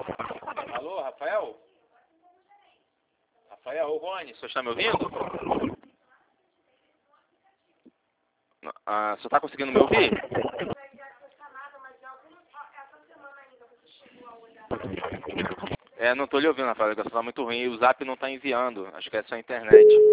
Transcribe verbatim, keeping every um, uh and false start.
Alô, Rafael? Rafael, ô Rony, o senhor está me ouvindo? Ah, o senhor está conseguindo me ouvir? É, não estou lhe ouvindo, Rafael, a ligação está muito ruim e o Zap não está enviando, acho que é só a internet.